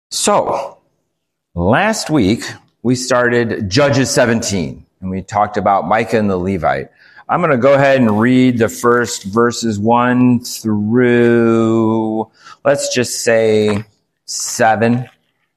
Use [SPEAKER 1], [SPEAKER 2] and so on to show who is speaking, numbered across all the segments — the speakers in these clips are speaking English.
[SPEAKER 1] So, last week we started Judges 17, and we talked about Micah and the Levite. I'm going to go ahead and read the first verses 1 through, let's just say 7.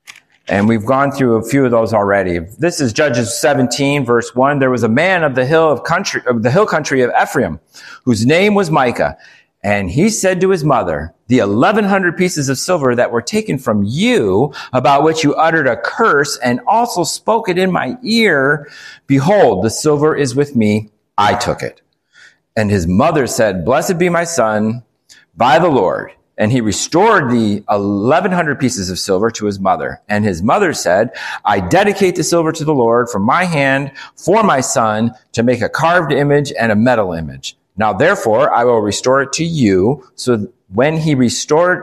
[SPEAKER 1] And we've gone through a few of those already. This is Judges 17, verse 1. There was a man of the hill country of Ephraim, whose name was Micah. And he said to his mother, the 1,100 pieces of silver that were taken from you, about which you uttered a curse and also spoke it in my ear, behold, the silver is with me. I took it. And his mother said, blessed be my son by the Lord. And he restored the 1,100 pieces of silver to his mother. And his mother said, I dedicate the silver to the Lord from my hand for my son to make a carved image and a metal image. Now, therefore, I will restore it to you. So when he restored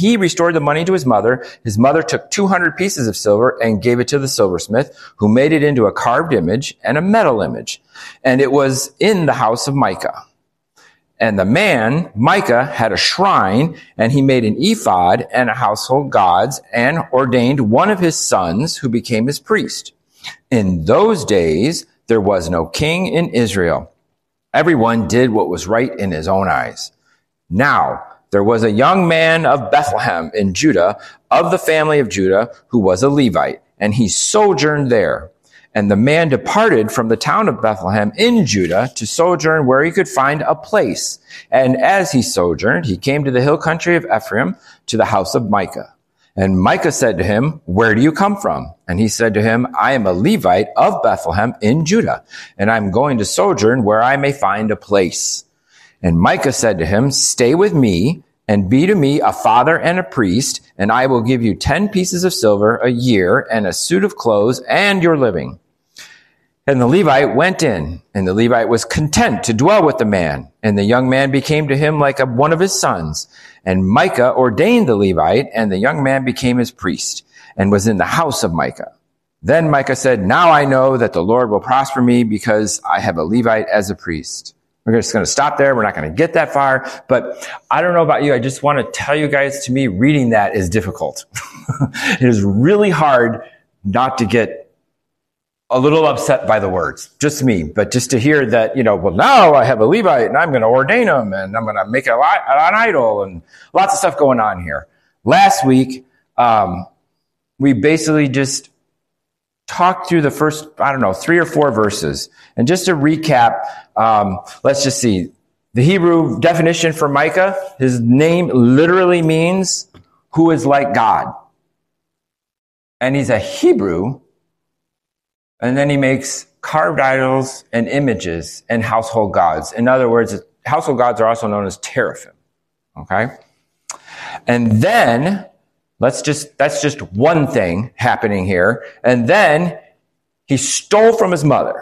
[SPEAKER 1] the money to his mother took 200 pieces of silver and gave it to the silversmith, who made it into a carved image and a metal image. And it was in the house of Micah. And the man, Micah, had a shrine, and he made an ephod and a household gods, and ordained one of his sons, who became his priest. In those days, there was no king in Israel. Everyone did what was right in his own eyes. Now, there was a young man of Bethlehem in Judah, of the family of Judah, who was a Levite, and he sojourned there. And the man departed from the town of Bethlehem in Judah to sojourn where he could find a place. And as he sojourned, he came to the hill country of Ephraim, to the house of Micah. And Micah said to him, where do you come from? And he said to him, I am a Levite of Bethlehem in Judah, and I'm going to sojourn where I may find a place. And Micah said to him, stay with me, and be to me a father and a priest, and I will give you 10 pieces of silver a year, and a suit of clothes, and your living. And the Levite went in, and the Levite was content to dwell with the man. And the young man became to him like one of his sons. And Micah ordained the Levite, and the young man became his priest, and was in the house of Micah. Then Micah said, now I know that the Lord will prosper me, because I have a Levite as a priest. We're just going to stop there. We're not going to get that far. But I don't know about you. I just want to tell you guys, to me, reading that is difficult. It is really hard not to get a little upset by the words, just me, but just to hear that, well, now I have a Levite and I'm going to ordain him and I'm going to make an idol and lots of stuff going on here. Last week, we basically just talked through the first, 3 or 4 verses. And just to recap, let's just see. The Hebrew definition for Micah, his name literally means who is like God. And he's a Hebrew. And then he makes carved idols and images and household gods. In other words, household gods are also known as teraphim. Okay? And then, that's just one thing happening here. And then he stole from his mother.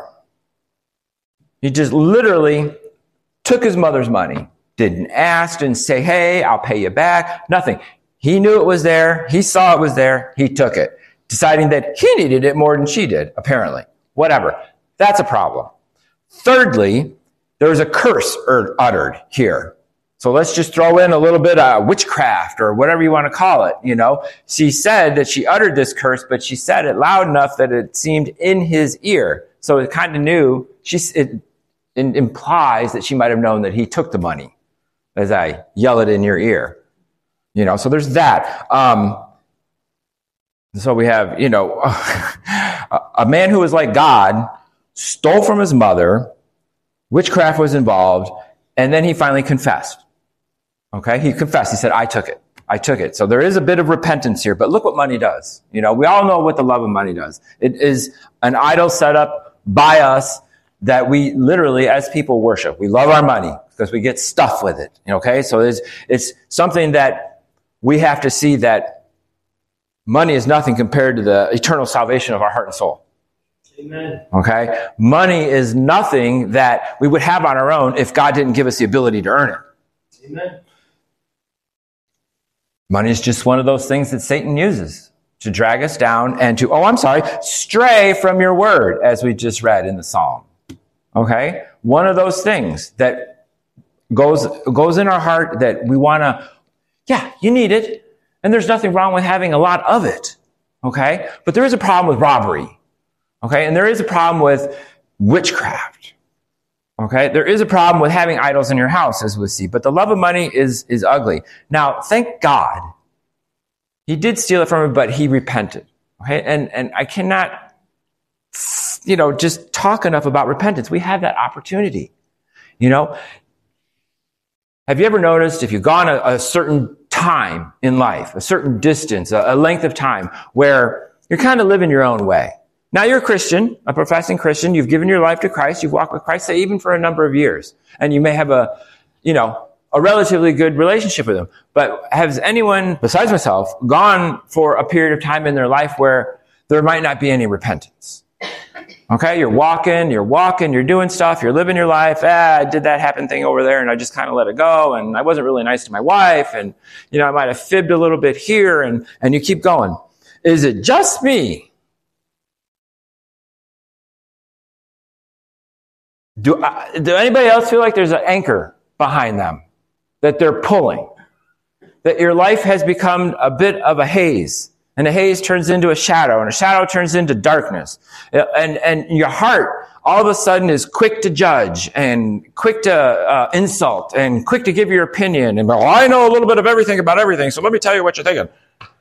[SPEAKER 1] He just literally took his mother's money. Didn't ask, didn't say, hey, I'll pay you back. Nothing. He knew it was there. He saw it was there. He took it, deciding that he needed it more than she did, apparently. Whatever. That's a problem. Thirdly, there was a curse uttered here. So let's just throw in a little bit of witchcraft or whatever you want to call it, She said that she uttered this curse, but she said it loud enough that it seemed in his ear. So it kind of knew, it implies that she might have known that he took the money as I yell it in your ear. So there's that. So we have, a man who was like God, stole from his mother, witchcraft was involved, and then he finally confessed. Okay? He confessed. He said, I took it. I took it. So there is a bit of repentance here, but look what money does. We all know what the love of money does. It is an idol set up by us that we literally, as people, worship. We love our money because we get stuff with it. Okay? So it's something that we have to see that money is nothing compared to the eternal salvation of our heart and soul.
[SPEAKER 2] Amen.
[SPEAKER 1] Okay? Money is nothing that we would have on our own if God didn't give us the ability to earn it.
[SPEAKER 2] Amen.
[SPEAKER 1] Money is just one of those things that Satan uses to drag us down and to, stray from your word, as we just read in the Psalm. Okay? One of those things that goes in our heart that we want to, you need it. And there's nothing wrong with having a lot of it. Okay? But there is a problem with robbery. Okay? And there is a problem with witchcraft. Okay? There is a problem with having idols in your house, as we see. But the love of money is ugly. Now, thank God, he did steal it from him, but he repented. Okay? And I cannot, just talk enough about repentance. We have that opportunity. Have you ever noticed if you've gone a certain time in life, a certain distance, a length of time, where you're kind of living your own way? Now you're a Christian, a professing Christian. You've given your life to Christ. You've walked with Christ, say, even for a number of years. And you may have a relatively good relationship with him. But has anyone, besides myself, gone for a period of time in their life where there might not be any repentance? Okay, you're walking, you're doing stuff, you're living your life. I did that happen thing over there and I just kind of let it go, and I wasn't really nice to my wife, and I might have fibbed a little bit here, and you keep going. Is it just me? Do anybody else feel like there's an anchor behind them that they're pulling? That your life has become a bit of a haze? And the haze turns into a shadow, and a shadow turns into darkness. And your heart all of a sudden is quick to judge, and quick to insult, and quick to give your opinion. And, I know a little bit of everything about everything, so let me tell you what you're thinking.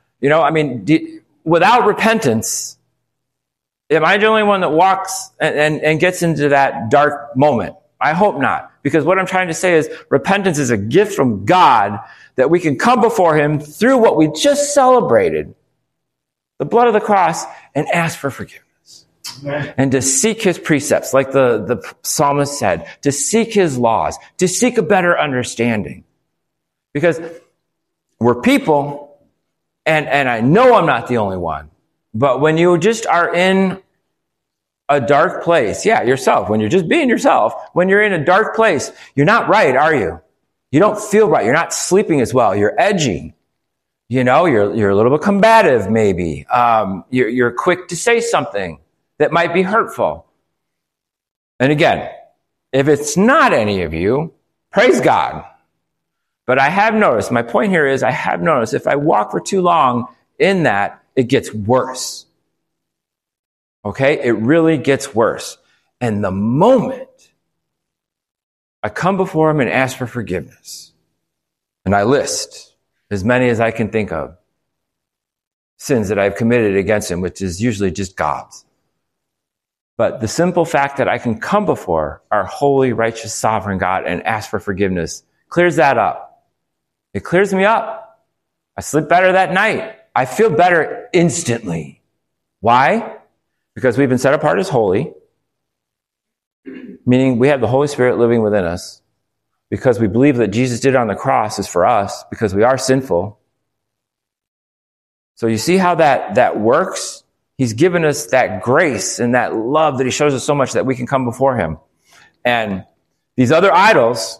[SPEAKER 1] Without repentance, am I the only one that walks and gets into that dark moment? I hope not. Because what I'm trying to say is repentance is a gift from God that we can come before him through what we just celebrated, the blood of the cross, and ask for forgiveness. Amen. And to seek his precepts, like the psalmist said, to seek his laws, to seek a better understanding. Because we're people, and I know I'm not the only one, but when you just are in a dark place, yourself, when you're just being yourself, when you're in a dark place, you're not right, are you? You don't feel right. You're not sleeping as well. You're edgy. You're a little bit combative, maybe. You're quick to say something that might be hurtful. And again, if it's not any of you, praise God. But I have noticed, my point here is, I have noticed if I walk for too long in that, it gets worse. Okay? It really gets worse. And the moment I come before him and ask for forgiveness, and I list as many as I can think of sins that I've committed against him, which is usually just God's. But the simple fact that I can come before our holy, righteous, sovereign God and ask for forgiveness clears that up. It clears me up. I sleep better that night. I feel better instantly. Why? Because we've been set apart as holy, meaning we have the Holy Spirit living within us. Because we believe that Jesus did on the cross is for us, because we are sinful. So you see how that works? He's given us that grace and that love that he shows us so much that we can come before him. And these other idols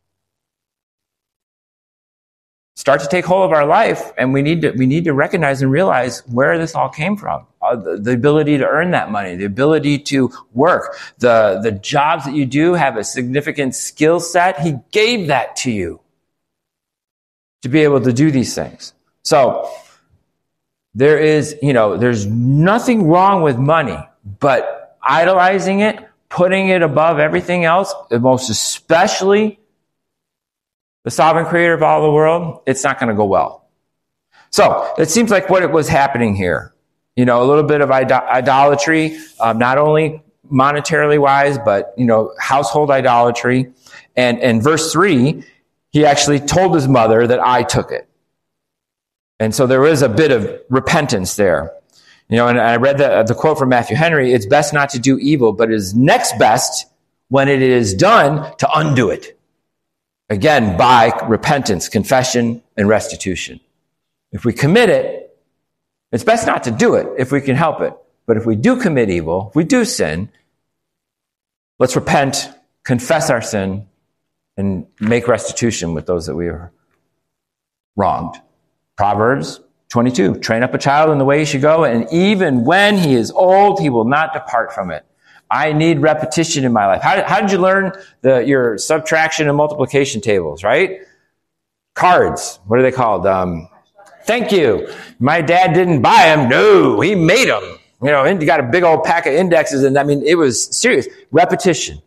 [SPEAKER 1] start to take hold of our life, and we need to recognize and realize where this all came from. The ability to earn that money, the ability to work, the jobs that you do have a significant skill set. He gave that to you to be able to do these things. So there's nothing wrong with money, but idolizing it, putting it above everything else, most especially the sovereign creator of all the world, it's not going to go well. So it seems like what was happening here, a little bit of idolatry, not only monetarily wise, but, household idolatry. And in verse 3, he actually told his mother that I took it. And so there is a bit of repentance there. And I read the quote from Matthew Henry, it's best not to do evil, but it is next best when it is done to undo it. Again, by repentance, confession, and restitution. If we commit it, it's best not to do it if we can help it. But if we do commit evil, if we do sin, let's repent, confess our sin, and make restitution with those that we are wronged. Proverbs 22, train up a child in the way he should go, and even when he is old, he will not depart from it. I need repetition in my life. How did you learn your subtraction and multiplication tables, right? Cards. What are they called? Thank you. My dad didn't buy them. No, he made them. You know, and he got a big old pack of indexes. And I mean, it was serious. Repetition.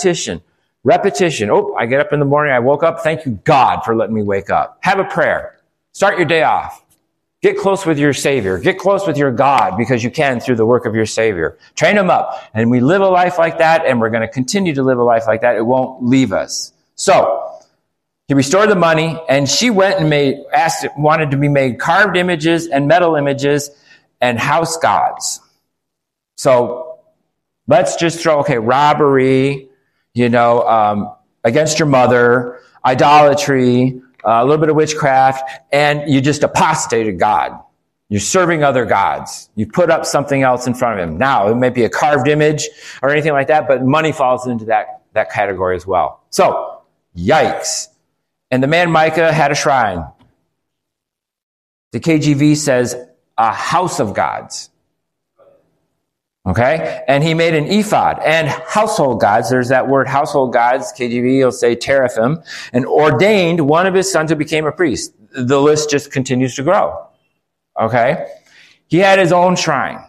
[SPEAKER 1] Oh, I get up in the morning. I woke up. Thank you, God, for letting me wake up. Have a prayer. Start your day off. Get close with your Savior. Get close with your God, because you can through the work of your Savior. Train him up. And we live a life like that, and we're going to continue to live a life like that. It won't leave us. So he restored the money, and she went and wanted to be made carved images and metal images and house gods. So let's just throw, robbery, against your mother, idolatry, a little bit of witchcraft, and you just apostated God. You're serving other gods. You put up something else in front of him. Now, it may be a carved image or anything like that, but money falls into that category as well. So, yikes. And the man Micah had a shrine. The KJV says a house of gods. Okay? And he made an ephod and household gods. There's that word household gods. KJV will say teraphim. And ordained one of his sons who became a priest. The list just continues to grow. Okay? He had his own shrine.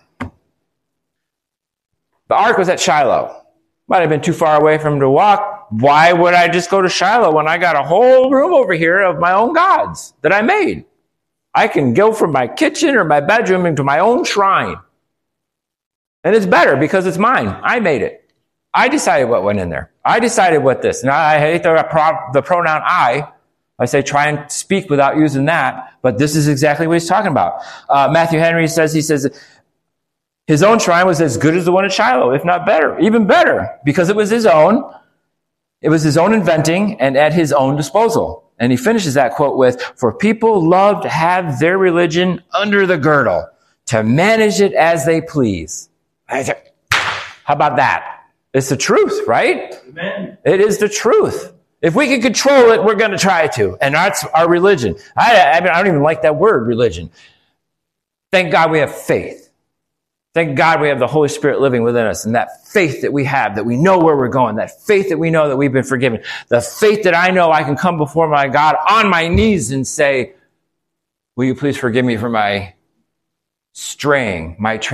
[SPEAKER 1] The ark was at Shiloh. Might have been too far away for him to walk. Why would I just go to Shiloh when I got a whole room over here of my own gods that I made? I can go from my kitchen or my bedroom into my own shrine. And it's better because it's mine. I made it. I decided what went in there. I decided what this. Now, I hate the pronoun I. I say try and speak without using that. But this is exactly what he's talking about. Matthew Henry says, his own shrine was as good as the one at Shiloh, if not better, even better, because it was his own. It was his own inventing and at his own disposal. And he finishes that quote with, for people love to have their religion under the girdle, to manage it as they please. How about that? It's the truth, right?
[SPEAKER 2] Amen.
[SPEAKER 1] It is the truth. If we can control it, we're going to try to. And that's our religion. I don't even like that word, religion. Thank God we have faith. Thank God we have the Holy Spirit living within us. And that faith that we have, that we know where we're going, that faith that we know that we've been forgiven, the faith that I know I can come before my God on my knees and say, will you please forgive me for my straying,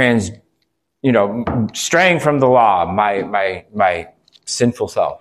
[SPEAKER 1] straying from the law, my sinful self.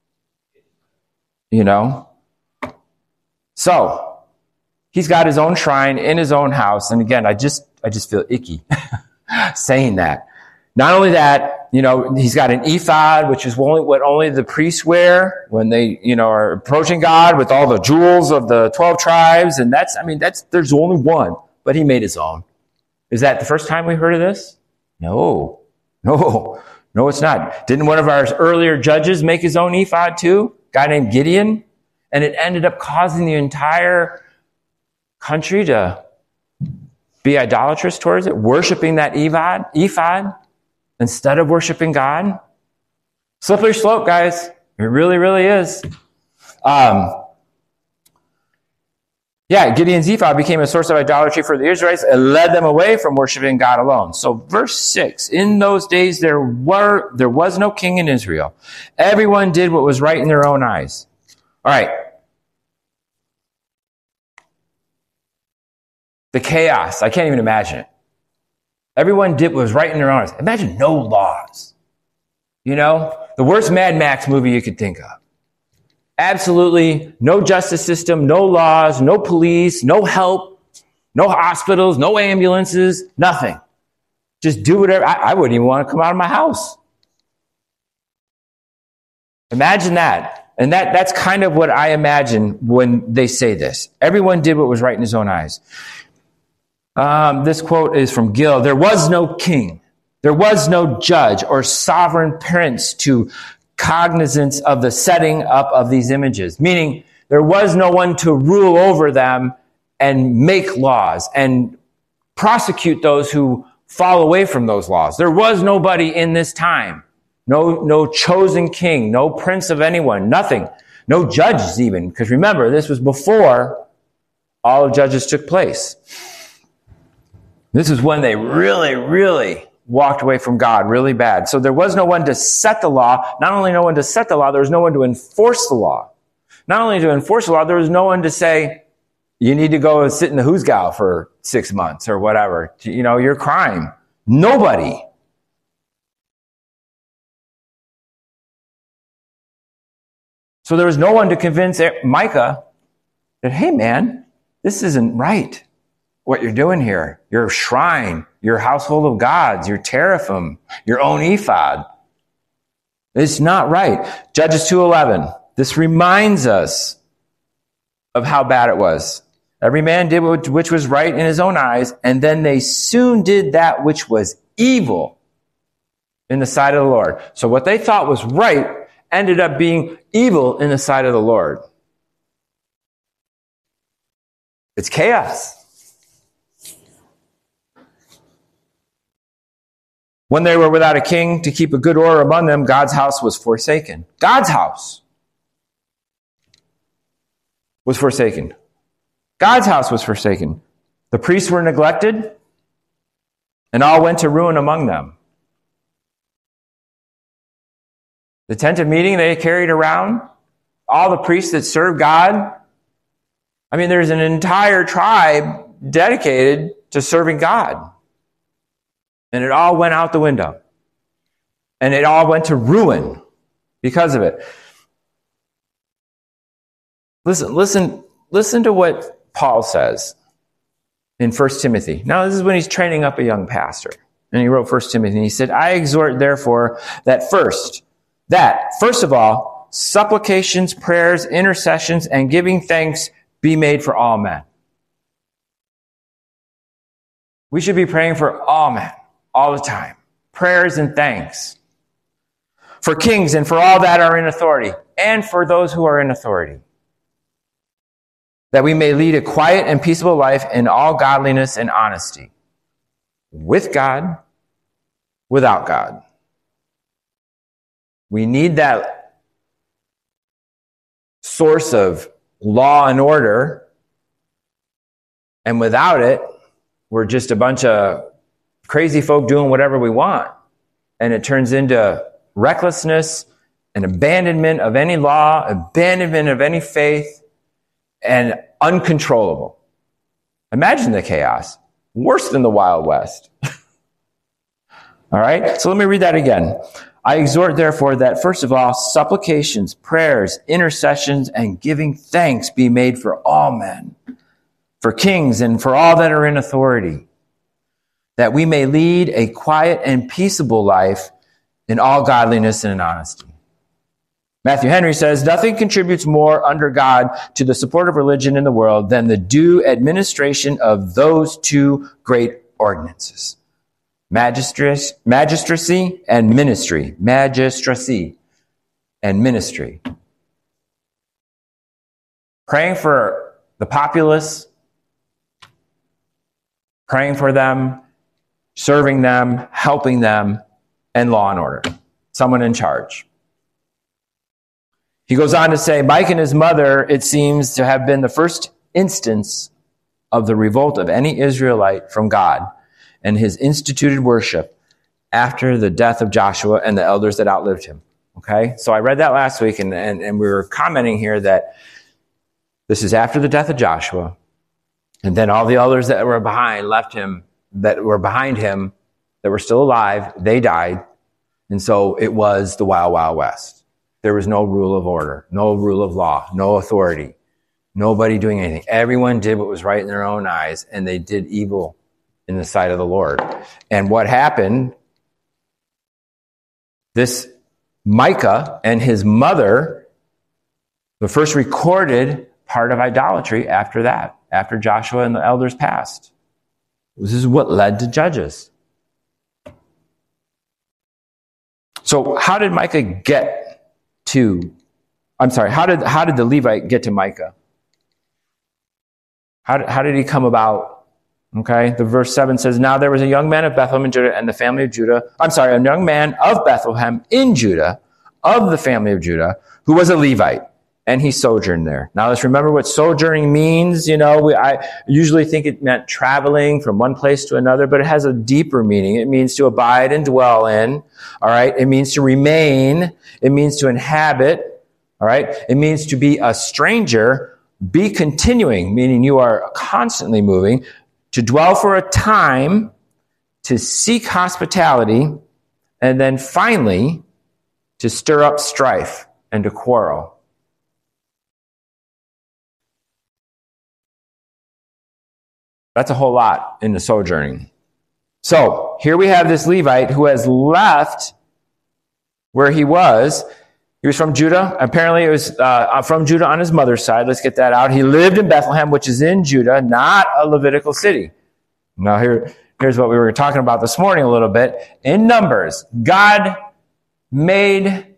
[SPEAKER 1] So he's got his own shrine in his own house. And again, I just feel icky saying that. Not only that, he's got an ephod, which is what only the priests wear when they, are approaching God with all the jewels of the 12 tribes. And there's only one, but he made his own. Is that the first time we heard of this? No, it's not. Didn't one of our earlier judges make his own ephod too? A guy named Gideon? And it ended up causing the entire country to be idolatrous towards it, worshiping that ephod instead of worshiping God. Slippery slope, guys. It really, really is. Gideon's ephod became a source of idolatry for the Israelites and led them away from worshiping God alone. So verse 6, in those days there was no king in Israel. Everyone did what was right in their own eyes. All right. The chaos, I can't even imagine it. Everyone did what was right in their own eyes. Imagine no laws. The worst Mad Max movie you could think of. Absolutely no justice system, no laws, no police, no help, no hospitals, no ambulances, nothing. Just do whatever. I wouldn't even want to come out of my house. Imagine that. And that's kind of what I imagine when they say this. Everyone did what was right in his own eyes. This quote is from Gill. There was no king. There was no judge or sovereign prince to cognizance of the setting up of these images, meaning there was no one to rule over them and make laws and prosecute those who fall away from those laws. There was nobody in this time. No chosen king, no prince of anyone, nothing. No judges even, because remember, this was before all of Judges took place. This is when they really, really walked away from God really bad. So there was no one to set the law. Not only no one to set the law, there was no one to enforce the law. Not only to enforce the law, there was no one to say, you need to go sit in the hoosgow for 6 months or whatever. Your crime. Nobody. So there was no one to convince Micah that, hey man, this isn't right. What you're doing here, your shrine, your household of gods, your teraphim, your own ephod. It's not right. Judges 2:11. This reminds us of how bad it was. Every man did which was right in his own eyes, and then they soon did that which was evil in the sight of the Lord. So what they thought was right ended up being evil in the sight of the Lord. It's chaos. When they were without a king to keep a good order among them, God's house was forsaken. God's house was forsaken. God's house was forsaken. The priests were neglected, and all went to ruin among them. The tent of meeting they carried around, all the priests that served God. I mean, there's an entire tribe dedicated to serving God. And it all went out the window. And it all went to ruin because of it. Listen to what Paul says in 1 Timothy. Now, this is when he's training up a young pastor. And he wrote 1 Timothy, and he said, I exhort, therefore, that first of all, supplications, prayers, intercessions, and giving thanks be made for all men. We should be praying for all men, all the time. Prayers and thanks. For kings and for all that are in authority, and for those who are in authority. That we may lead a quiet and peaceable life in all godliness and honesty. With God, without God. We need that source of law and order, and without it, we're just a bunch of crazy folk doing whatever we want. And it turns into recklessness and abandonment of any law, abandonment of any faith, and uncontrollable. Imagine the chaos. Worse than the Wild West. All right? So let me read that again. I exhort, therefore, that first of all, supplications, prayers, intercessions, and giving thanks be made for all men, for kings and for all that are in authority, that we may lead a quiet and peaceable life in all godliness and in honesty. Matthew Henry says, nothing contributes more under God to the support of religion in the world than the due administration of those two great ordinances. Magistracy and ministry. Magistracy and ministry. Praying for the populace, praying for them, serving them, helping them, and law and order. Someone in charge. He goes on to say, Micah and his mother, it seems to have been the first instance of the revolt of any Israelite from God and his instituted worship after the death of Joshua and the elders that outlived him. Okay? So I read that last week, and we were commenting here that this is after the death of Joshua, and then all the elders that were behind that were still alive, they died, and so it was the Wild, Wild West. There was no rule of order, no rule of law, no authority, nobody doing anything. Everyone did what was right in their own eyes, and they did evil in the sight of the Lord. And what happened, this Micah and his mother, the first recorded part of idolatry after that, after Joshua and the elders passed. This is what led to Judges. So how did how did the Levite get to Micah? How did he come about? Okay, the verse 7 says, now there was a young man of Bethlehem in Judah and the family of Judah. A young man of Bethlehem in Judah, of the family of Judah, who was a Levite, and he sojourned there. Now let's remember what sojourning means. I usually think it meant traveling from one place to another, but it has a deeper meaning. It means to abide and dwell in. All right, it means to remain. It means to inhabit. All right, it means to be a stranger be continuing, meaning you are constantly moving, to dwell for a time, to seek hospitality, and then finally to stir up strife and to quarrel. That's a whole lot in the sojourning. So here we have this Levite who has left where he was. He was from Judah. Apparently it was from Judah on his mother's side. Let's get that out. He lived in Bethlehem, which is in Judah, not a Levitical city. Now here's what we were talking about this morning a little bit. In Numbers, God made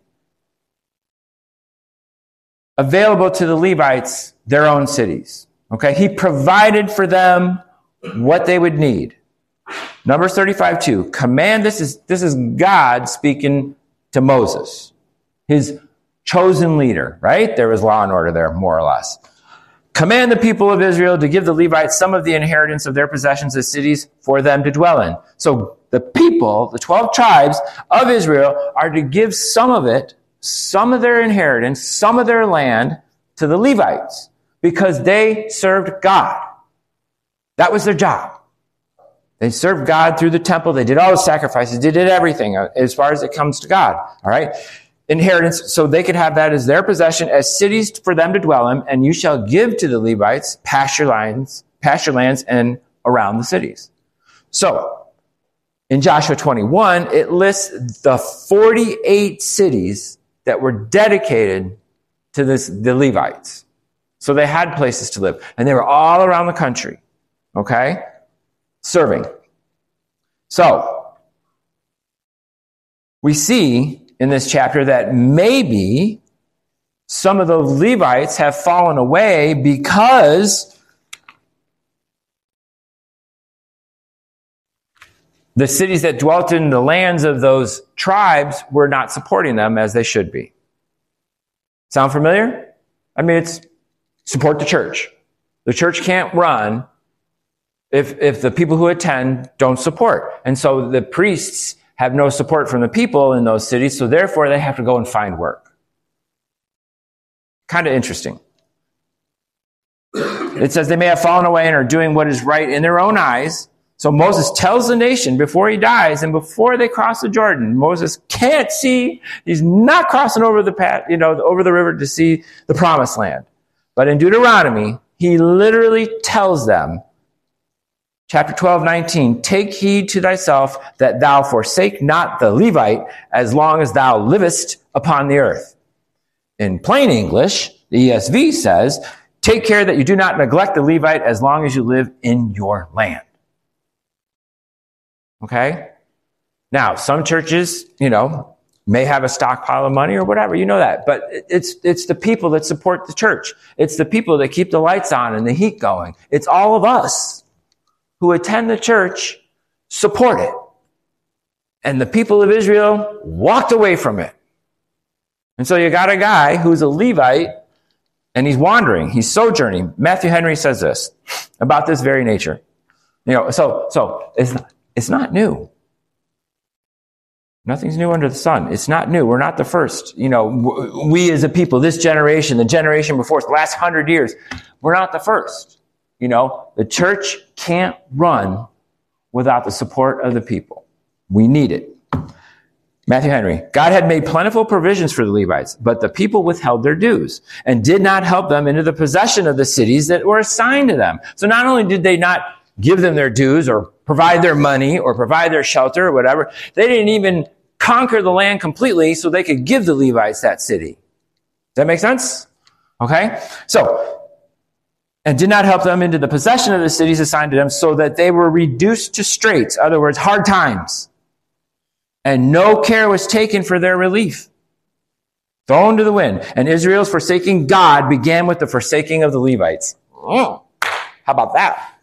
[SPEAKER 1] available to the Levites their own cities. Okay? He provided for them what they would need. Numbers 35:2. Command, this is God speaking to Moses, his chosen leader, right? There was law and order there, more or less. Command the people of Israel to give the Levites some of the inheritance of their possessions as cities for them to dwell in. So the people, the 12 tribes of Israel, are to give some of it, some of their inheritance, some of their land to the Levites because they served God. That was their job. They served God through the temple. They did all the sacrifices. They did everything as far as it comes to God. All right? Inheritance, so they could have that as their possession, as cities for them to dwell in, and you shall give to the Levites pasture lands and around the cities. So, in Joshua 21, it lists the 48 cities that were dedicated to the Levites. So they had places to live, and they were all around the country, okay, serving. So, we see in this chapter that maybe some of the Levites have fallen away because the cities that dwelt in the lands of those tribes were not supporting them as they should be. Sound familiar? I mean, it's support the church. The church can't run if the people who attend don't support. And so the priests have no support from the people in those cities, so therefore they have to go and find work. Kind of interesting. It says they may have fallen away and are doing what is right in their own eyes. So Moses tells the nation before he dies and before they cross the Jordan, Moses can't see, he's not crossing over the path, over the river to see the promised land. But in Deuteronomy, he literally tells them, Chapter 12:19, take heed to thyself that thou forsake not the Levite as long as thou livest upon the earth. In plain English, the ESV says, take care that you do not neglect the Levite as long as you live in your land. Okay? Now, some churches, may have a stockpile of money or whatever, that. But it's the people that support the church. It's the people that keep the lights on and the heat going. It's all of us who attend the church support it. And the people of Israel walked away from it. And so you got a guy who's a Levite, and he's wandering, he's sojourning. Matthew Henry says this about this very nature. So it's not new. Nothing's new under the sun. It's not new. We're not the first. We as a people, this generation, the generation before us, the last 100 years, we're not the first. The church can't run without the support of the people. We need it. Matthew Henry, God had made plentiful provisions for the Levites, but the people withheld their dues and did not help them into the possession of the cities that were assigned to them. So not only did they not give them their dues or provide their money or provide their shelter or whatever, they didn't even conquer the land completely so they could give the Levites that city. Does that make sense? Okay? And did not help them into the possession of the cities assigned to them, so that they were reduced to straits, in other words, hard times. And no care was taken for their relief. Thrown to the wind. And Israel's forsaking God began with the forsaking of the Levites. How about that?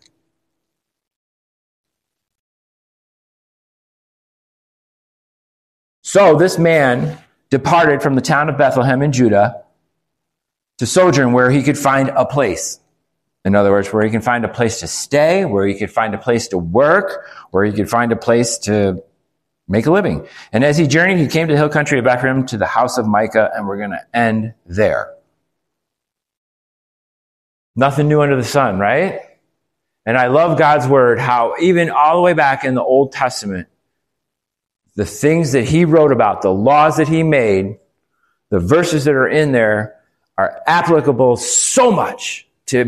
[SPEAKER 1] So this man departed from the town of Bethlehem in Judah to sojourn where he could find a place. In other words, where he can find a place to stay, where he could find a place to work, where he could find a place to make a living. And as he journeyed, he came to the hill country of Ephraim, to the house of Micah, and we're going to end there. Nothing new under the sun, right? And I love God's word, how even all the way back in the Old Testament, the things that he wrote about, the laws that he made, the verses that are in there are applicable so much to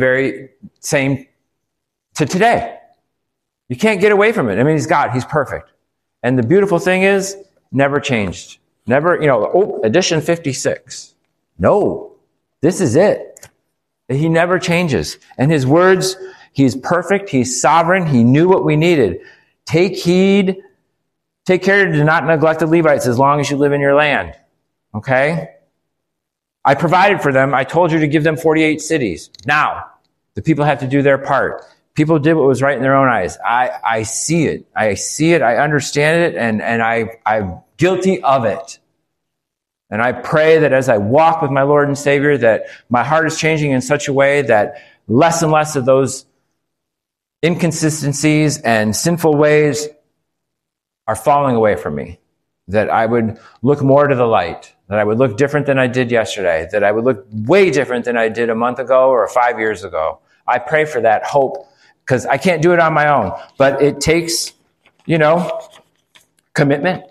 [SPEAKER 1] to today. You can't get away from it. I mean, he's God. He's perfect. And the beautiful thing is, never changed. Never, edition 56. No, this is it. He never changes. And his words, he's perfect. He's sovereign. He knew what we needed. Take heed. Take care to not neglect the Levites as long as you live in your land. Okay? I provided for them. I told you to give them 48 cities. Now, the people have to do their part. People did what was right in their own eyes. I see it. I see it. I understand it. And I'm guilty of it. And I pray that as I walk with my Lord and Savior, that my heart is changing in such a way that less and less of those inconsistencies and sinful ways are falling away from me. That I would look more to the light. That I would look different than I did yesterday. That I would look way different than I did a month ago or 5 years ago. I pray for that hope, because I can't do it on my own. But it takes, commitment.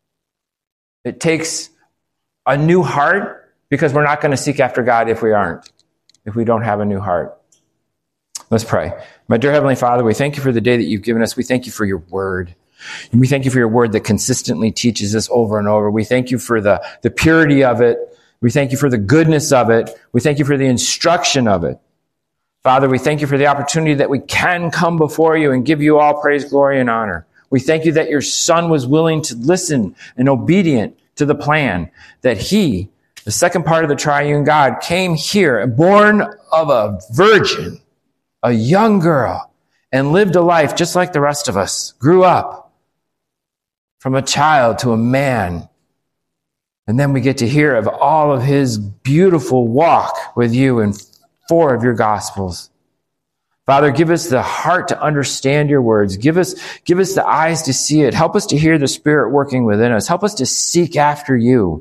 [SPEAKER 1] It takes a new heart, because we're not going to seek after God if we don't have a new heart. Let's pray. My dear Heavenly Father, we thank you for the day that you've given us. We thank you for your word. And we thank you for your word that consistently teaches us over and over. We thank you for the purity of it. We thank you for the goodness of it. We thank you for the instruction of it. Father, we thank you for the opportunity that we can come before you and give you all praise, glory, and honor. We thank you that your Son was willing to listen and obedient to the plan, that he, the second part of the triune God, came here, born of a virgin, a young girl, and lived a life just like the rest of us, grew up from a child to a man. And then we get to hear of all of his beautiful walk with you in 4 of your Gospels. Father, give us the heart to understand your words. Give us the eyes to see it. Help us to hear the Spirit working within us. Help us to seek after you.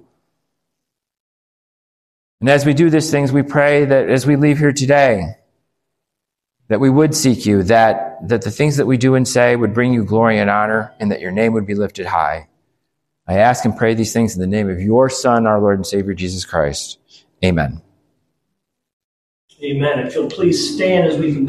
[SPEAKER 1] And as we do these things, we pray that as we leave here today, that we would seek you, that the things that we do and say would bring you glory and honor, and that your name would be lifted high. I ask and pray these things in the name of your Son, our Lord and Savior, Jesus Christ. Amen.
[SPEAKER 2] Amen. If you'll please stand as we